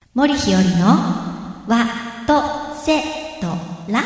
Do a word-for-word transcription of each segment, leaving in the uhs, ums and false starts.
森ひよりのわとせとら。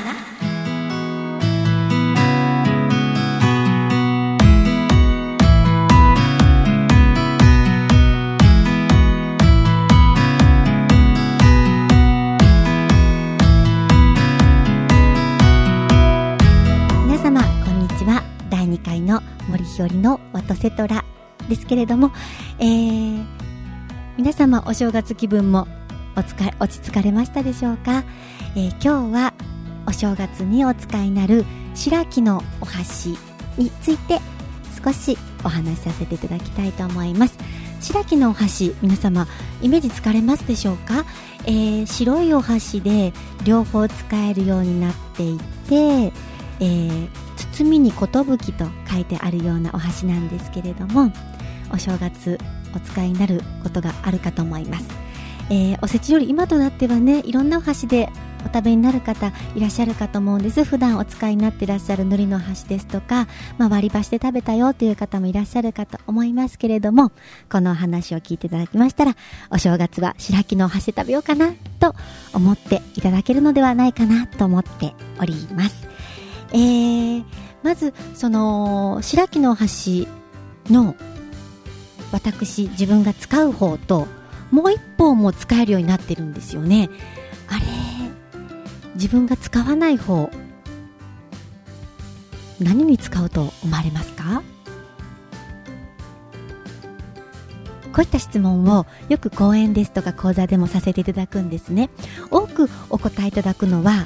皆様こんにちは。だいにかいの森ひよりのわとせとらですけれども、えー皆様お正月気分もおつか落ち着かれましたでしょうか。えー、今日はお正月にお使いになる白木のお箸について少しお話しさせていただきたいと思います。白木のお箸、皆様イメージつかれますでしょうか。えー、白いお箸で両方使えるようになっていて、えー、包みに寿と書いてあるようなお箸なんですけれども、お正月お使いになることがあるかと思います。えー、おせち料理、今となってはね、いろんなお箸でお食べになる方いらっしゃるかと思うんです。普段お使いになっていらっしゃる海苔の箸ですとか、まあ、割り箸で食べたよという方もいらっしゃるかと思いますけれども、このお話を聞いていただきましたら、お正月は白木のお箸で食べようかなと思っていただけるのではないかなと思っております。えー、まずその白木のお箸の私自分が使う方ともう一方も使えるようになってるんですよね。あれ、自分が使わない方、何に使うと思われますか？こういった質問をよく講演ですとか講座でもさせていただくんですね。多くお答えいただくのは、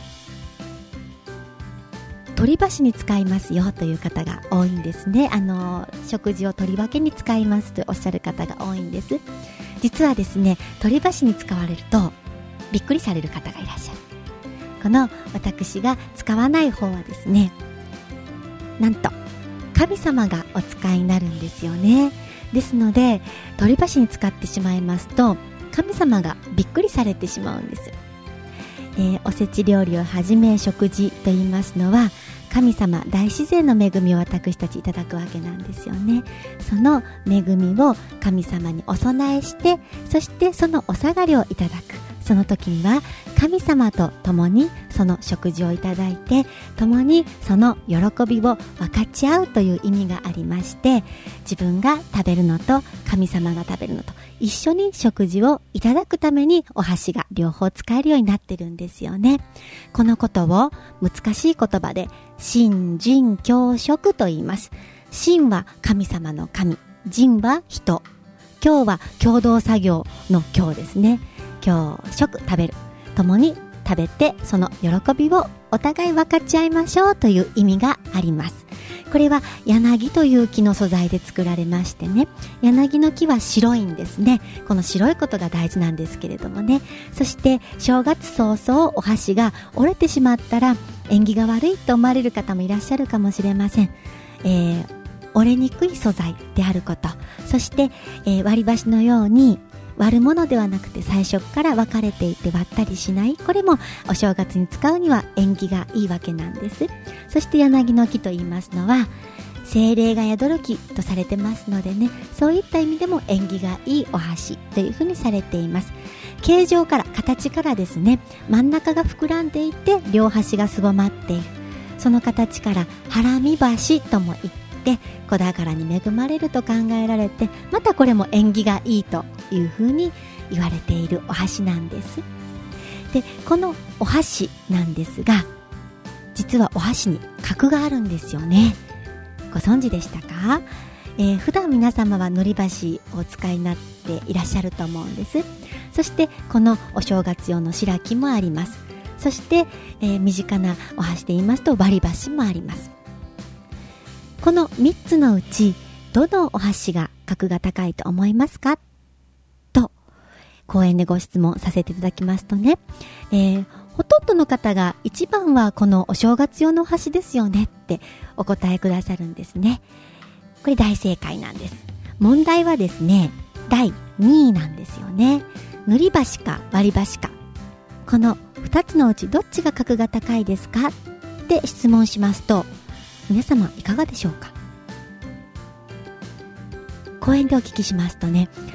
取り箸に使いますよという方が多いんですね。あの食事を取り分けに使いますとおっしゃる方が多いんです。実はですね、取り箸に使われるとびっくりされる方がいらっしゃる。この私が使わない方はですね、なんと神様がお使いになるんですよね。ですので取り箸に使ってしまいますと神様がびっくりされてしまうんです。えー、おせち料理をはじめ食事と言いますのは神様、大自然の恵みを私たちいただくわけなんですよね。その恵みを神様にお供えして、そしてそのお下がりをいただく。その時には神様と共にその食事をいただいて、共にその喜びを分かち合うという意味がありまして、自分が食べるのと神様が食べるのと一緒に食事をいただくためにお箸が両方使えるようになってるんですよね。このことを難しい言葉で神人共食と言います。神は神様の神、人は人、共は共同作業の共ですね。共食、食べる、共に食べてその喜びをお互い分かち合いましょうという意味があります。これは柳という木の素材で作られましてね、柳の木は白いんですね。この白いことが大事なんですけれどもね。そして正月早々お箸が折れてしまったら縁起が悪いと思われる方もいらっしゃるかもしれません。えー、折れにくい素材であること、そして、えー、割り箸のように割るものではなくて最初から分かれていて割ったりしない、これもお正月に使うには縁起がいいわけなんです。そして柳の木と言いますのは精霊が宿る木とされてますのでね、そういった意味でも縁起がいいお箸というふうにされています。形状から、形からですね、真ん中が膨らんでいて両端がすぼまっている、その形からハラミ箸とも言って子宝に恵まれると考えられて、またこれも縁起がいいというふうに言われているお箸なんです。で、このお箸なんですが、実はお箸に格があるんですよね。ご存知でしたか？えー、普段皆様は海苔箸をお使いになっていらっしゃると思うんです。そしてこのお正月用の白木もあります。そして、えー、身近なお箸で言いますと割り箸もあります。このみっつのうちどのお箸が格が高いと思いますかと講演でご質問させていただきますとね、えー、ほとんどの方がいちばんはこのお正月用のお箸ですよねってお答えくださるんですね。これ大正解なんです。問題はですね、だいにいなんですよね。塗り箸か割り箸か、このふたつのうちどっちが格が高いですかって質問しますと、皆様いかがでしょうか。講演でお聞きしますとね、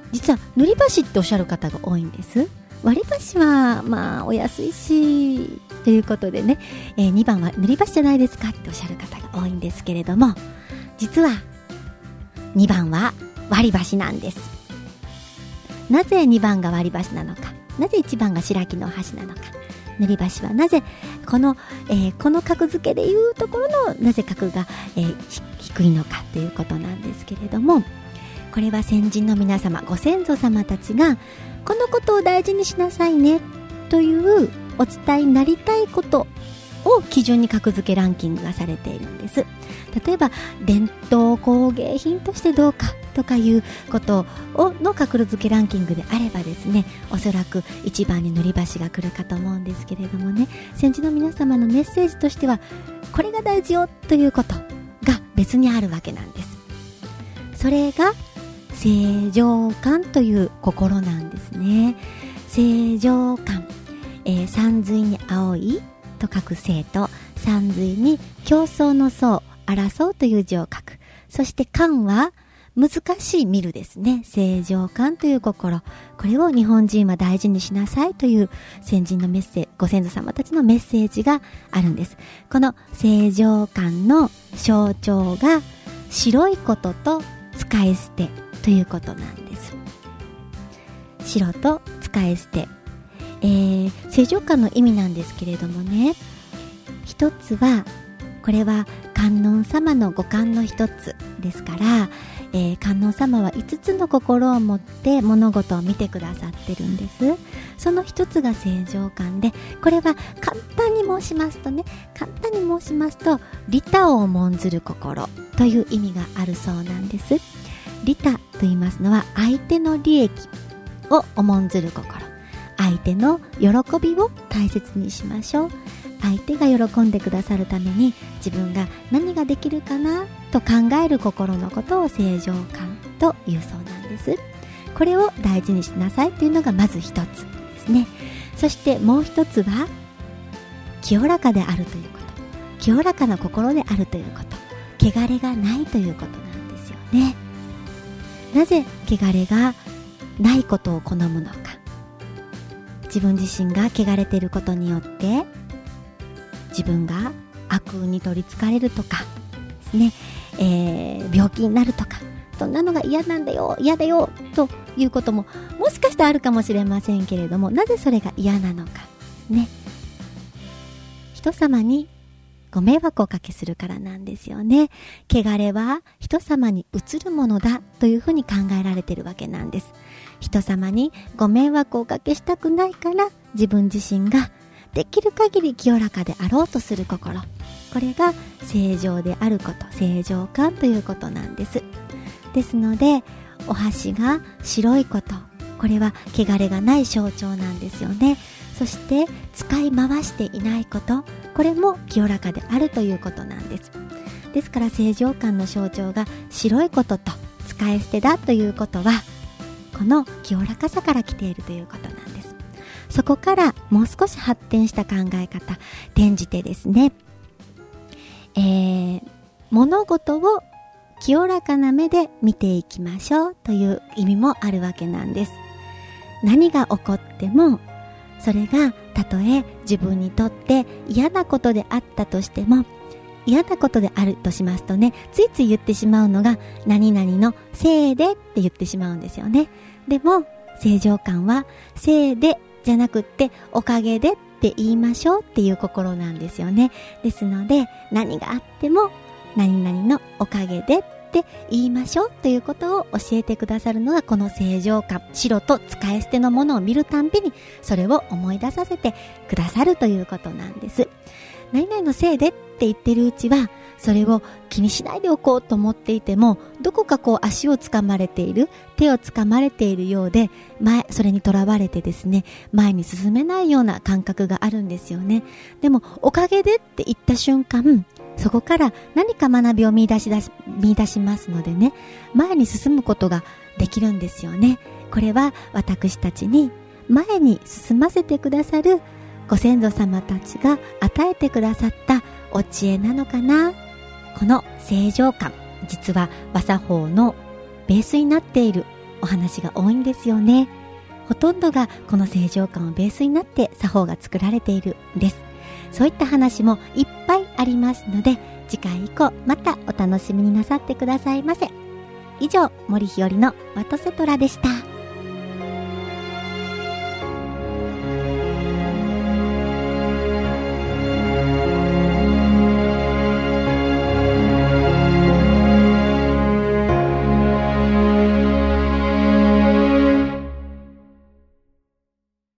実は塗り箸っておっしゃる方が多いんです。割り箸はまあお安いしということでね、えー、にばんは塗り箸じゃないですかっておっしゃる方が多いんですけれども、実はにばんは割り箸なんです。なぜにばんが割り箸なのか、なぜいちばんが白木の箸なのか、塗り箸はなぜこの、えー、この格付けでいうところのなぜ格が、えー、低いのかということなんですけれども、これは先人の皆様、ご先祖様たちがこのことを大事にしなさいねというお伝えになりたいことを基準に格付けランキングがされているんです。例えば伝統工芸品としてどうかとかいうことをの格付けランキングであればですね、おそらくいちばんに塗り箸が来るかと思うんですけれどもね、先人の皆様のメッセージとしてはこれが大事よということが別にあるわけなんです。それが清浄感という心なんですね。清浄感、えー、山水に青いと書く清と、山水に競争の争、争うという字を書く。そして感は難しい見るですね。清浄感という心、これを日本人は大事にしなさいという先人のメッセージ、ご先祖様たちのメッセージがあるんです。この清浄感の象徴が白いことと使い捨てということなんです。白と使い捨て、えー、清浄感の意味なんですけれどもね、一つはこれは観音様のご観の一つですから、えー、観音様はいつつの心を持って物事を見てくださってるんです。その一つが清浄感で、これは簡単に申しますとね、簡単に申しますと利他を重んずる心という意味があるそうなんです。利他と言いますのは相手の利益を重んずる心、相手の喜びを大切にしましょう。相手が喜んでくださるために自分が何ができるかなと考える心のことを清浄感というそうなんです。これを大事にしなさいというのがまず一つですね。そしてもう一つは清らかであるということ、清らかな心であるということ、汚れがないということなんですよね。なぜ汚れがないことを好むのか、自分自身が汚れていることによって自分が悪に取りつかれるとかですね、えー、病気になるとか、そんなのが嫌なんだよ、嫌だよということももしかしたらあるかもしれませんけれども、なぜそれが嫌なのかですね、人様にご迷惑をおかけするからなんですよね。汚れは人様に移るものだというふうに考えられているわけなんです。人様にご迷惑をおかけしたくないから自分自身ができる限り清らかであろうとする心、これが清浄であること、清浄感ということなんです。ですのでお箸が白いこと、これは汚れがない象徴なんですよね。そして使い回していないこと、これも清らかであるということなんです。ですから清浄感の象徴が白いことと使い捨てだということは、この清らかさから来ているということなんです。そこからもう少し発展した考え方、転じてですね、えー、物事を清らかな目で見ていきましょうという意味もあるわけなんです。何が起こってもそれがたとえ自分にとって嫌なことであったとしても、嫌なことであるとしますとね、ついつい言ってしまうのが何々のせいでって言ってしまうんですよね。でも清浄感はせいでじゃなくっておかげでって言いましょうっていう心なんですよね。ですので何があっても何々のおかげでって言いましょうということを教えてくださるのがこの清浄感、白と使い捨てのものを見るたんびにそれを思い出させてくださるということなんです。何々のせいでって言ってるうちはそれを気にしないでおこうと思っていても、どこかこう足をつかまれている、手をつかまれているようで、前それにとらわれてですね、前に進めないような感覚があるんですよね。でもおかげでって言った瞬間、そこから何か学びを見出し出し、見出しますのでね、前に進むことができるんですよね。これは私たちに前に進ませてくださるご先祖様たちが与えてくださったお知恵なのかな。この清浄感、実は和作法のベースになっているお話が多いんですよね。ほとんどがこの清浄感をベースになって作法が作られているんです。そういった話もいっぱいありますので、次回以降またお楽しみになさってくださいませ。以上、森ひよりのワトセトラでした。